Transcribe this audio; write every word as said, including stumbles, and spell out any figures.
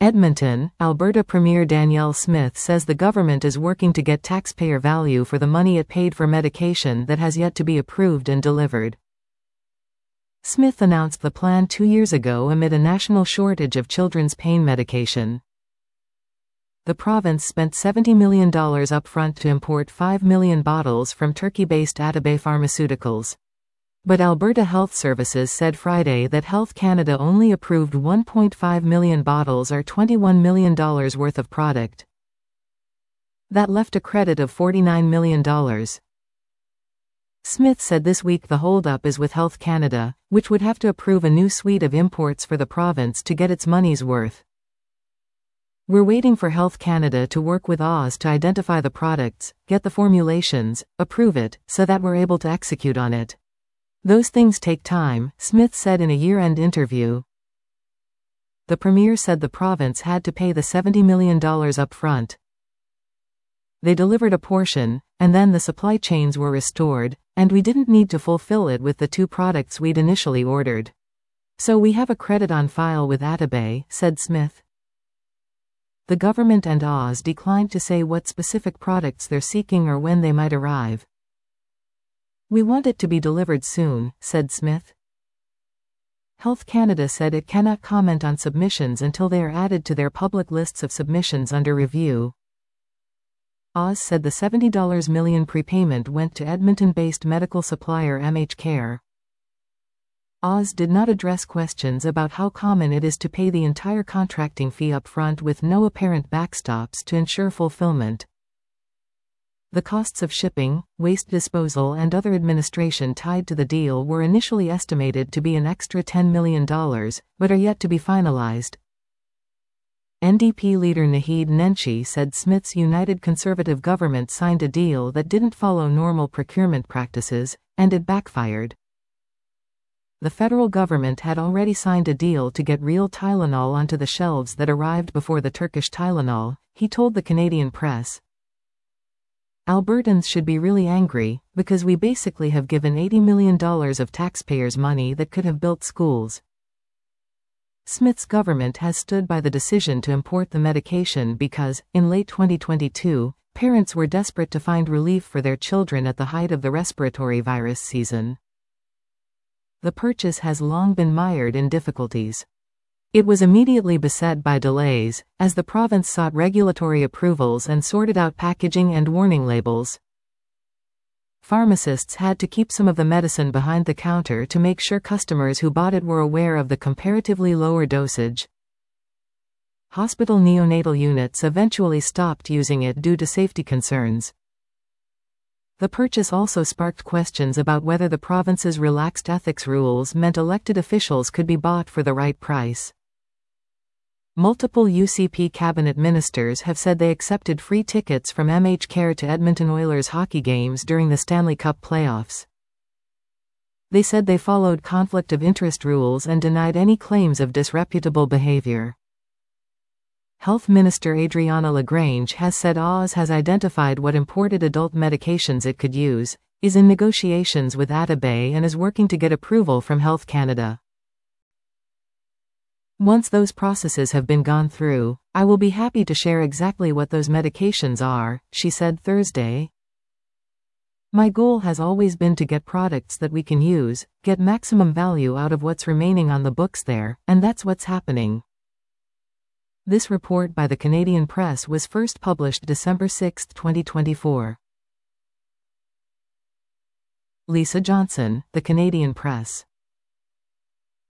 Edmonton, Alberta Premier Danielle Smith says the government is working to get taxpayer value for the money it paid for medication that has yet to be approved and delivered. Smith announced the plan two years ago amid a national shortage of children's pain medication. The province spent seventy million dollars upfront to import five million bottles from Turkey-based Atabay Pharmaceuticals. But Alberta Health Services said Friday that Health Canada only approved one point five million bottles or twenty-one million dollars worth of product. That left a credit of forty-nine million dollars. Smith said this week the holdup is with Health Canada, which would have to approve a new suite of imports for the province to get its money's worth. We're waiting for Health Canada to work with Oz to identify the products, get the formulations, approve it, so that we're able to execute on it. Those things take time, Smith said in a year-end interview. The Premier said the province had to pay the seventy million dollars up front. They delivered a portion, and then the supply chains were restored, and we didn't need to fulfill it with the two products we'd initially ordered. So we have a credit on file with Atabay, said Smith. The government and Oz declined to say what specific products they're seeking or when they might arrive. We want it to be delivered soon, said Smith. Health Canada said it cannot comment on submissions until they are added to their public lists of submissions under review. Oz said the seventy million dollars prepayment went to Edmonton-based medical supplier M H Care. Oz did not address questions about how common it is to pay the entire contracting fee upfront with no apparent backstops to ensure fulfillment. The costs of shipping, waste disposal and other administration tied to the deal were initially estimated to be an extra ten million dollars, but are yet to be finalized. N D P leader Naheed Nenshi said Smith's United Conservative government signed a deal that didn't follow normal procurement practices, and it backfired. The federal government had already signed a deal to get real Tylenol onto the shelves that arrived before the Turkish Tylenol, he told the Canadian press. Albertans should be really angry, because we basically have given eighty million dollars of taxpayers' money that could have built schools. Smith's government has stood by the decision to import the medication because, in late twenty twenty-two, parents were desperate to find relief for their children at the height of the respiratory virus season. The purchase has long been mired in difficulties. It was immediately beset by delays, as the province sought regulatory approvals and sorted out packaging and warning labels. Pharmacists had to keep some of the medicine behind the counter to make sure customers who bought it were aware of the comparatively lower dosage. Hospital neonatal units eventually stopped using it due to safety concerns. The purchase also sparked questions about whether the province's relaxed ethics rules meant elected officials could be bought for the right price. Multiple U C P cabinet ministers have said they accepted free tickets from M H Care to Edmonton Oilers hockey games during the Stanley Cup playoffs. They said they followed conflict of interest rules and denied any claims of disreputable behavior. Health Minister Adriana Lagrange has said Oz has identified what imported adult medications it could use, is in negotiations with Atabay and is working to get approval from Health Canada. Once those processes have been gone through, I will be happy to share exactly what those medications are, she said Thursday. My goal has always been to get products that we can use, get maximum value out of what's remaining on the books there, and that's what's happening. This report by the Canadian Press was first published December sixth, twenty twenty-four. Lisa Johnson, The Canadian Press.